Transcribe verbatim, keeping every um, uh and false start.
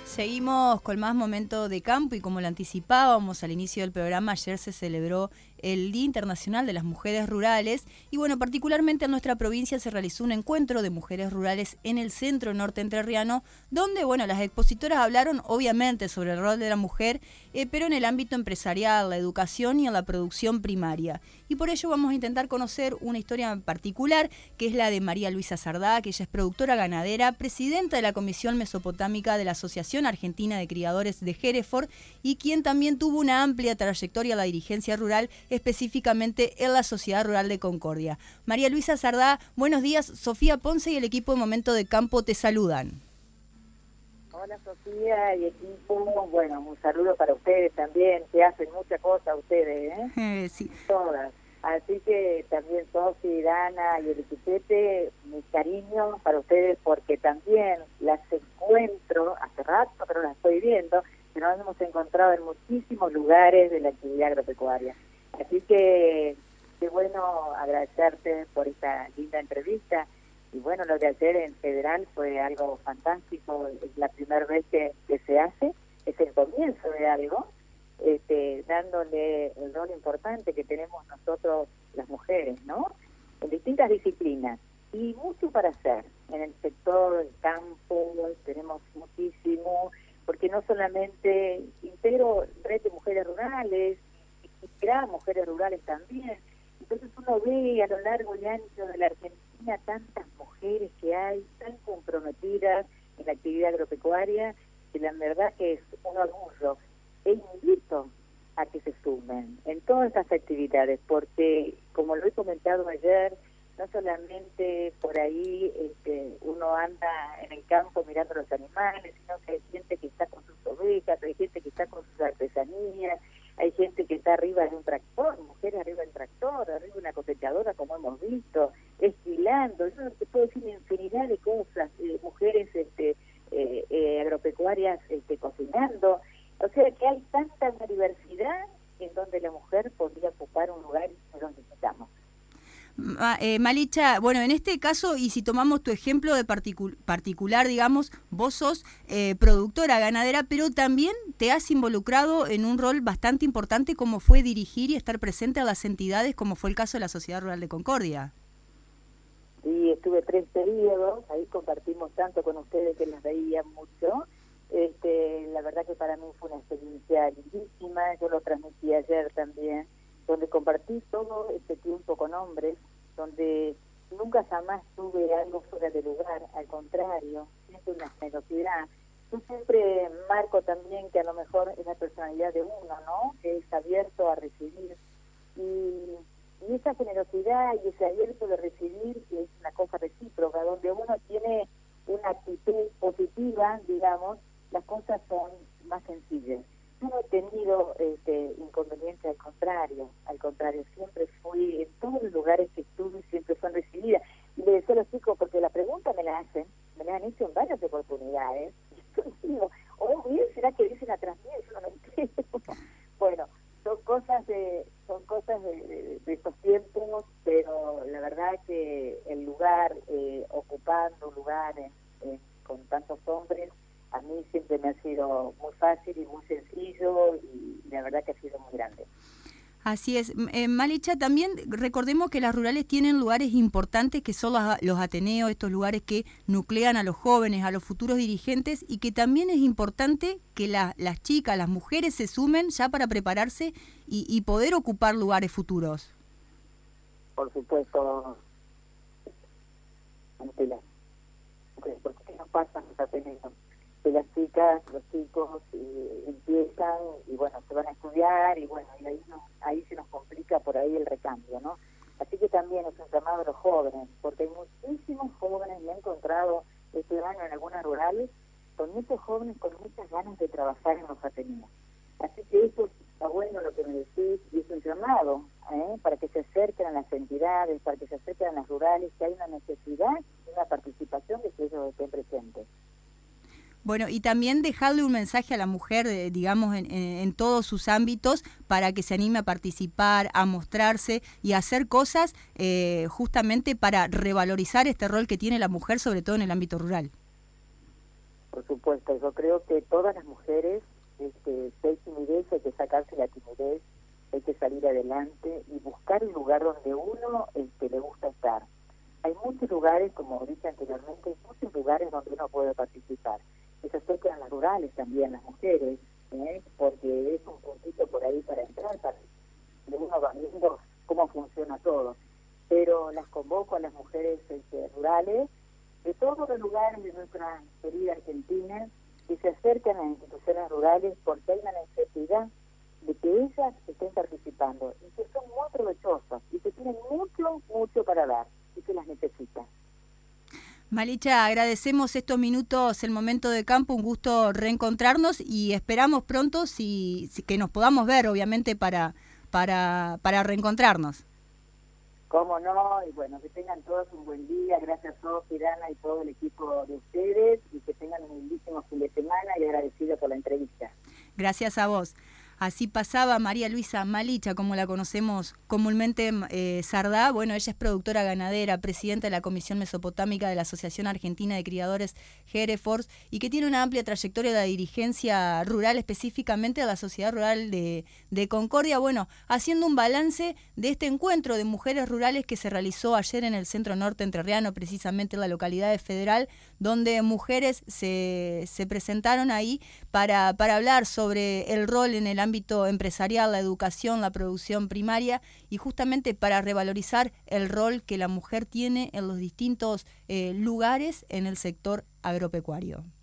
Seguimos con más momento de campo y como lo anticipábamos al inicio del programa, ayer se celebró el Día Internacional de las Mujeres Rurales y bueno, particularmente en nuestra provincia se realizó un encuentro de mujeres rurales en el centro norte entrerriano, donde bueno, las expositoras hablaron obviamente sobre el rol de la mujer, eh, pero en el ámbito empresarial, la educación y en la producción primaria. Y por ello vamos a intentar conocer una historia en particular, que es la de María Luisa Sardá, que ella es productora ganadera, presidenta de la Comisión Mesopotámica de la Asociación Argentina de Criadores de Hereford y quien también tuvo una amplia trayectoria en la dirigencia rural, específicamente en la Sociedad Rural de Concordia. María Luisa Sardá, buenos días. Sofía Ponce y el equipo de Momento de Campo te saludan. Hola Sofía y equipo, bueno, un saludo para ustedes también, que hacen muchas cosas ustedes, ¿eh? Eh, sí. Todas. Así que también Sofía, Dana y el equipete, mi cariño para ustedes porque también las encuentro, hace rato pero las estoy viendo, que nos hemos encontrado en muchísimos lugares de la actividad agropecuaria. Así que qué bueno agradecerte por esta linda entrevista. Y bueno, lo de ayer en Federal fue algo fantástico, es la primera vez que, que se hace, es el comienzo de algo, este, dándole el rol importante que tenemos nosotros las mujeres, ¿no? En distintas disciplinas, y mucho para hacer. En el sector, el campo, tenemos muchísimo, porque no solamente integro red de mujeres rurales, y crear mujeres rurales también. Entonces uno ve a lo largo y ancho de la Argentina tantas mujeres que hay, tan comprometidas en la actividad agropecuaria, que la verdad que es un orgullo. E invito a que se sumen en todas estas actividades, porque como lo he comentado ayer, no solamente por ahí este, uno anda en el campo mirando los animales, sino que hay gente que está con sus ovejas, hay gente que está con sus artesanías, hay gente que está arriba de un tractor, mujeres arriba del tractor, arriba de una cosechadora, como hemos visto, esquilando. Yo te puedo decir infinidad de cosas, eh, mujeres este, eh, eh, agropecuarias este, cocinando. O sea que hay tanta diversidad en donde la mujer podría ocupar un lugar en donde estamos. Eh, Malicha, bueno, en este caso, y si tomamos tu ejemplo de particu particular, digamos, vos sos eh, productora ganadera, pero también te has involucrado en un rol bastante importante como fue dirigir y estar presente a las entidades, como fue el caso de la Sociedad Rural de Concordia. Sí, estuve tres periodos, ahí compartimos tanto con ustedes que las veía mucho. Este, la verdad que para mí fue una experiencia lindísima, yo lo transmití ayer también, donde compartí todo este tiempo con hombres, donde nunca jamás tuve algo fuera de lugar, al contrario, siempre una generosidad. Yo siempre marco también que a lo mejor es la personalidad de uno, ¿no? Que es abierto a recibir. Y, y esa generosidad y ese abierto de recibir es una cosa recíproca, donde uno tiene una actitud positiva, digamos, las cosas son más sencillas. Yo no he tenido este, inconvenientes, al contrario, al contrario, siempre fui, en todos los lugares que estuve, siempre son recibidas. Y le decía a los chicos, porque la pregunta me la hacen, me la han hecho en varias oportunidades, y yo digo, oh, bien, ¿será que dicen atrás mío? Yo no me entiendo. Bueno, son cosas de, son cosas de, de, de esos tiempos, pero la verdad que el lugar, eh, ocupando lugares eh, con tantos hombres, a mí siempre me ha sido muy fácil y muy sencillo y la verdad que ha sido muy grande. Así es. Eh, Malicha, también recordemos que las rurales tienen lugares importantes que son los, los ateneos, estos lugares que nuclean a los jóvenes, a los futuros dirigentes y que también es importante que la, las chicas, las mujeres se sumen ya para prepararse y, y poder ocupar lugares futuros. Por supuesto. ¿Por qué no pasan los ateneos? Que las chicas, los chicos eh, empiezan y bueno, se van a estudiar y bueno, y ahí, no, ahí se nos complica por ahí el recambio, ¿no? Así que también es un llamado a los jóvenes, porque hay muchísimos jóvenes, me he encontrado este año en algunas rurales, con muchos jóvenes con muchas ganas de trabajar en los ateneos. Así que eso está bueno lo que me decís, y es un llamado, ¿eh? Para que se acerquen a las entidades, para que se acerquen a las rurales, que hay una necesidad y una participación de que ellos estén presentes. Bueno, y también dejarle un mensaje a la mujer, eh, digamos, en, en, en todos sus ámbitos, para que se anime a participar, a mostrarse y a hacer cosas eh, justamente para revalorizar este rol que tiene la mujer, sobre todo en el ámbito rural. por supuesto. Yo creo que todas las mujeres, este, si hay timidez, hay que sacarse la timidez, hay que salir adelante y buscar el lugar donde uno este, le gusta estar. Hay muchos lugares, como dije anteriormente, hay muchos lugares donde uno puede participar. Que se acerquen a las rurales también, las mujeres, ¿eh? Porque es un puntito por ahí para entrar, para que uno va viendo cómo funciona todo. Pero las convoco a las mujeres este, rurales de todos los lugares de nuestra querida Argentina que se acerquen a las instituciones rurales porque hay una necesidad de que ellas estén participando y que son muy provechosas y que tienen mucho, mucho para dar y que las necesitan. Malicha, agradecemos estos minutos, el momento de campo, un gusto reencontrarnos y esperamos pronto si, si que nos podamos ver, obviamente, para, para, para reencontrarnos. Cómo no, y bueno, que tengan todos un buen día, gracias a todos, Irana y todo el equipo de ustedes, y que tengan un lindísimo fin de semana y agradecida por la entrevista. Gracias a vos. Así pasaba María Luisa Malicha, como la conocemos comúnmente, eh, Sardá. Bueno, ella es productora ganadera, presidenta de la Comisión Mesopotámica de la Asociación Argentina de Criadores Hereford y que tiene una amplia trayectoria de dirigencia rural, específicamente de la Sociedad Rural de, de Concordia. Bueno, haciendo un balance de este encuentro de mujeres rurales que se realizó ayer en el Centro Norte Entrerriano, precisamente en la localidad de Federal, donde mujeres se, se presentaron ahí para, para hablar sobre el rol en el ámbito empresarial, la educación, la producción primaria y justamente para revalorizar el rol que la mujer tiene en los distintos eh, lugares en el sector agropecuario.